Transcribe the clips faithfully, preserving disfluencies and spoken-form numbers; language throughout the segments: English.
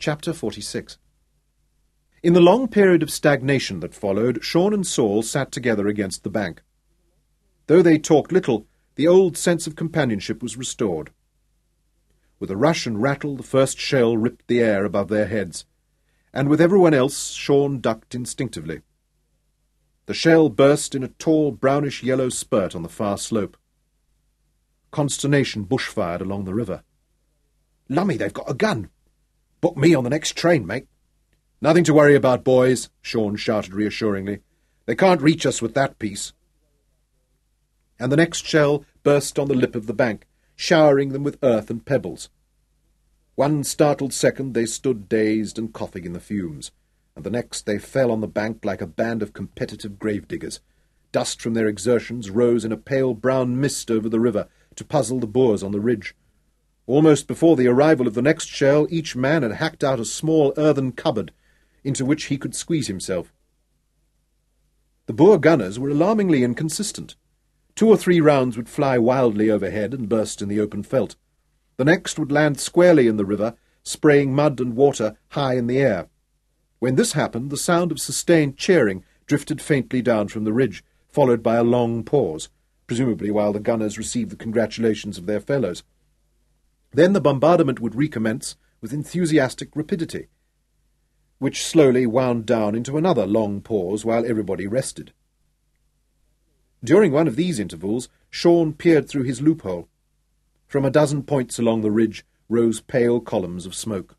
Chapter forty-six. In the long period of stagnation that followed, Sean and Saul sat together against the bank. Though they talked little, the old sense of companionship was restored. With a rush and rattle, the first shell ripped the air above their heads, and with everyone else, Sean ducked instinctively. The shell burst in a tall, brownish-yellow spurt on the far slope. Consternation bushfired along the river. "Lummy, they've got a gun! Book me on the next train, mate." "Nothing to worry about, boys," Sean shouted reassuringly. "They can't reach us with that piece." And the next shell burst on the lip of the bank, showering them with earth and pebbles. One startled second they stood dazed and coughing in the fumes, and the next they fell on the bank like a band of competitive grave-diggers. Dust from their exertions rose in a pale brown mist over the river to puzzle the Boers on the ridge. Almost before the arrival of the next shell, each man had hacked out a small earthen cupboard into which he could squeeze himself. The Boer gunners were alarmingly inconsistent. Two or three rounds would fly wildly overhead and burst in the open veldt. The next would land squarely in the river, spraying mud and water high in the air. When this happened, the sound of sustained cheering drifted faintly down from the ridge, followed by a long pause, presumably while the gunners received the congratulations of their fellows. Then the bombardment would recommence with enthusiastic rapidity, which slowly wound down into another long pause while everybody rested. During one of these intervals, Sean peered through his loophole. From a dozen points along the ridge rose pale columns of smoke.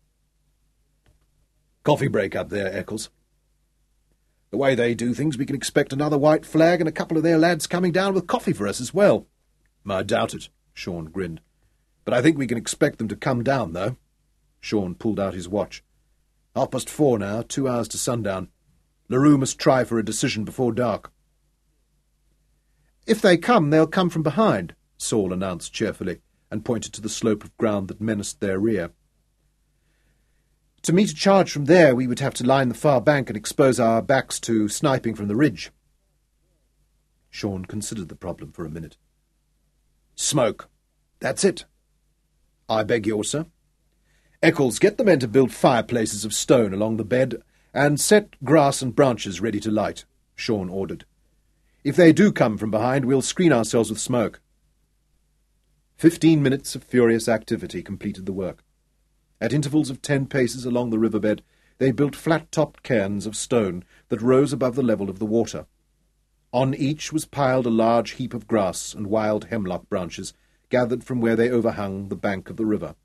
"Coffee break up there, Eccles." "The way they do things, we can expect another white flag and a couple of their lads coming down with coffee for us as well." "I doubt it," Sean grinned. "But I think we can expect them to come down, though." Sean pulled out his watch. "Half past four now, two hours to sundown. LaRue must try for a decision before dark." "If they come, they'll come from behind," Saul announced cheerfully, and pointed to the slope of ground that menaced their rear. "To meet a charge from there, we would have to line the far bank and expose our backs to sniping from the ridge." Sean considered the problem for a minute. "Smoke. That's it." "I beg yours, sir." "Eccles, get the men to build fireplaces of stone along the bed and set grass and branches ready to light," Sean ordered. "If they do come from behind, we'll screen ourselves with smoke." Fifteen minutes of furious activity completed the work. At intervals of ten paces along the riverbed, they built flat-topped cairns of stone that rose above the level of the water. On each was piled a large heap of grass and wild hemlock branches, gathered from where they overhung the bank of the river.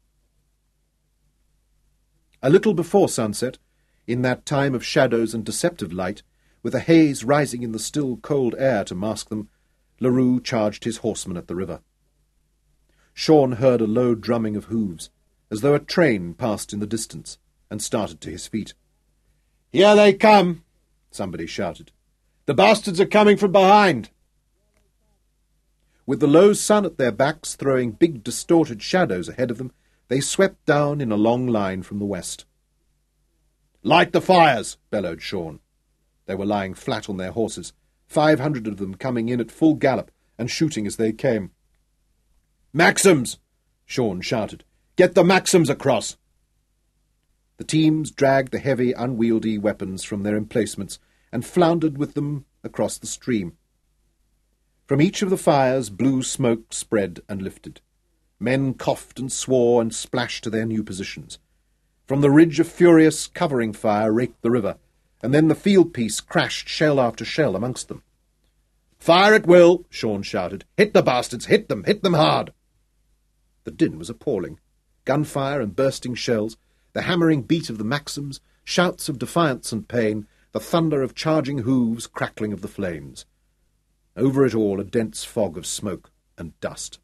A little before sunset, in that time of shadows and deceptive light, with a haze rising in the still cold air to mask them, LaRue charged his horsemen at the river. Sean heard a low drumming of hooves, as though a train passed in the distance, and started to his feet. "Here they come!" somebody shouted. "The bastards are coming from behind!" With the low sun at their backs throwing big distorted shadows ahead of them, they swept down in a long line from the west. "Light the fires!" bellowed Sean. They were lying flat on their horses, five hundred of them coming in at full gallop and shooting as they came. "Maxims!" Sean shouted. "Get the Maxims across!" The teams dragged the heavy, unwieldy weapons from their emplacements and floundered with them across the stream. From each of the fires blue smoke spread and lifted. Men coughed and swore and splashed to their new positions. From the ridge a furious covering fire raked the river, and then the field piece crashed shell after shell amongst them. "Fire at will!" Sean shouted. "Hit the bastards! Hit them! Hit them hard!" The din was appalling. Gunfire and bursting shells, the hammering beat of the Maxims, shouts of defiance and pain, the thunder of charging hooves, crackling of the flames. Over it all a dense fog of smoke and dust.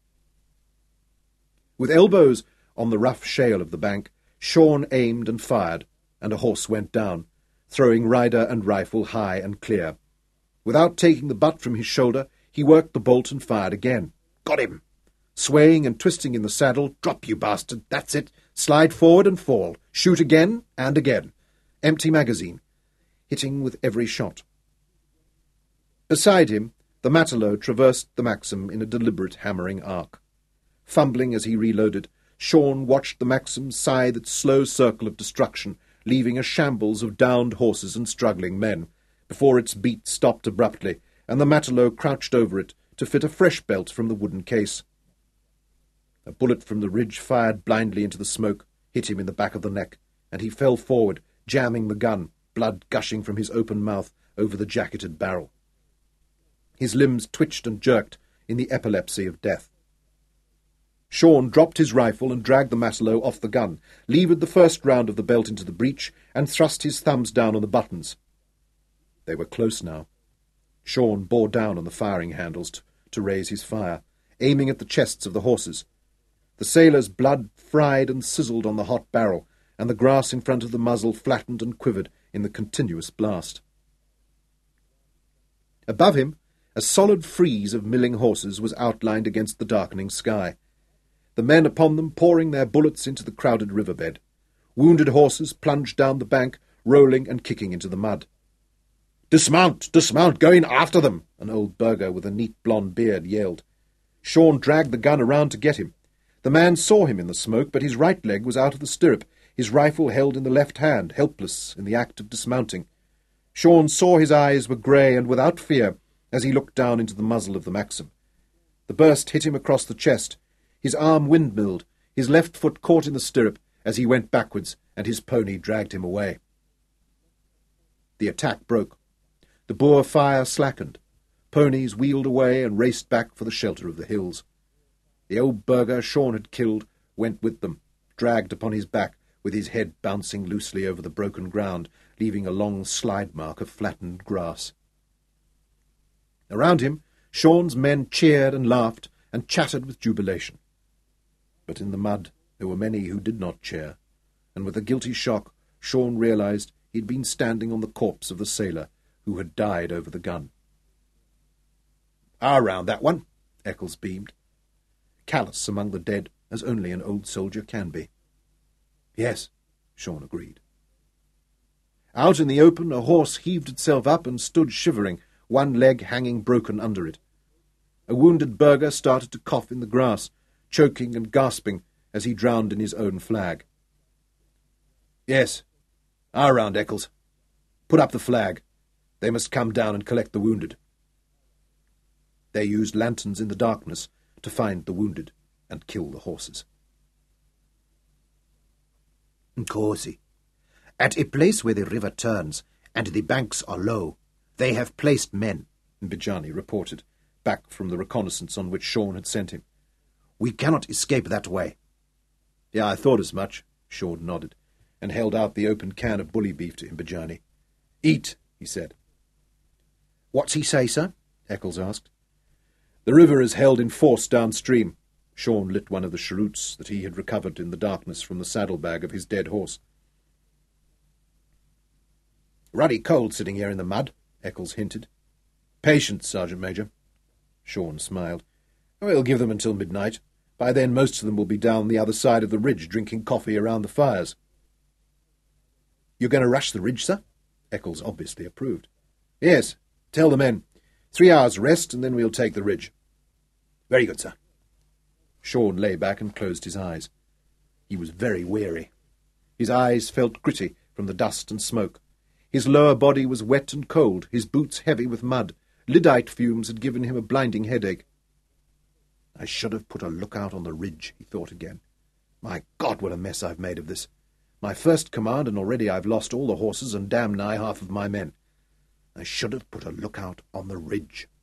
With elbows on the rough shale of the bank, Sean aimed and fired, and a horse went down, throwing rider and rifle high and clear. Without taking the butt from his shoulder, he worked the bolt and fired again. "Got him!" Swaying and twisting in the saddle, "Drop, you bastard! That's it! Slide forward and fall! Shoot again and again! Empty magazine!" Hitting with every shot. Beside him, the Matelot traversed the Maxim in a deliberate hammering arc. Fumbling as he reloaded, Shaun watched the Maxim scythe its slow circle of destruction, leaving a shambles of downed horses and struggling men, before its beat stopped abruptly, and the matelot crouched over it to fit a fresh belt from the wooden case. A bullet from the ridge fired blindly into the smoke, hit him in the back of the neck, and he fell forward, jamming the gun, blood gushing from his open mouth over the jacketed barrel. His limbs twitched and jerked in the epilepsy of death. Shaun dropped his rifle and dragged the matelot off the gun, levered the first round of the belt into the breech, and thrust his thumbs down on the buttons. They were close now. Shaun bore down on the firing handles to, to raise his fire, aiming at the chests of the horses. The sailor's blood fried and sizzled on the hot barrel, and the grass in front of the muzzle flattened and quivered in the continuous blast. Above him, a solid frieze of milling horses was outlined against the darkening sky, the men upon them pouring their bullets into the crowded riverbed. Wounded horses plunged down the bank, rolling and kicking into the mud. "Dismount! Dismount! Go in after them!" an old burgher with a neat blonde beard yelled. Shaun dragged the gun around to get him. The man saw him in the smoke, but his right leg was out of the stirrup, his rifle held in the left hand, helpless in the act of dismounting. Shaun saw his eyes were grey and without fear as he looked down into the muzzle of the Maxim. The burst hit him across the chest. His arm windmilled, his left foot caught in the stirrup as he went backwards, and his pony dragged him away. The attack broke. The Boer fire slackened. Ponies wheeled away and raced back for the shelter of the hills. The old burgher Shaun had killed went with them, dragged upon his back, with his head bouncing loosely over the broken ground, leaving a long slide mark of flattened grass. Around him, Shaun's men cheered and laughed and chattered with jubilation. But in the mud there were many who did not cheer, and with a guilty shock Shaun realized he had been standing on the corpse of the sailor who had died over the gun. "Our round, that one," Eccles beamed, callous among the dead as only an old soldier can be. "Yes," Shaun agreed. Out in the open a horse heaved itself up and stood shivering, one leg hanging broken under it. A wounded burgher started to cough in the grass, choking and gasping as he drowned in his own flag. "Yes, our round, Eccles. Put up the flag. They must come down and collect the wounded." They used lanterns in the darkness to find the wounded and kill the horses. Nkosi. At a place where the river turns and the banks are low, they have placed men, Mbijani reported, back from the reconnaissance on which Shaun had sent him. "We cannot escape that way." "Yeah, I thought as much," Shaun nodded, and held out the open can of bully beef to Mbijani. "Eat," he said. "What's he say, sir?" Eccles asked. "The river is held in force downstream." Shaun lit one of the cheroots that he had recovered in the darkness from the saddlebag of his dead horse. "Ruddy cold sitting here in the mud," Eccles hinted. "Patience, Sergeant Major." Shaun smiled. "We'll give them until midnight. By then most of them will be down the other side of the ridge drinking coffee around the fires." "You're going to rush the ridge, sir?" Eccles obviously approved. "Yes. Tell the men. Three hours rest, and then we'll take the ridge." "Very good, sir." Shaun lay back and closed his eyes. He was very weary. His eyes felt gritty from the dust and smoke. His lower body was wet and cold, his boots heavy with mud. Lyddite fumes had given him a blinding headache. "I should have put a lookout on the ridge," he thought again. "My God, what a mess I've made of this. My first command, and already I've lost all the horses and damn nigh half of my men. I should have put a lookout on the ridge."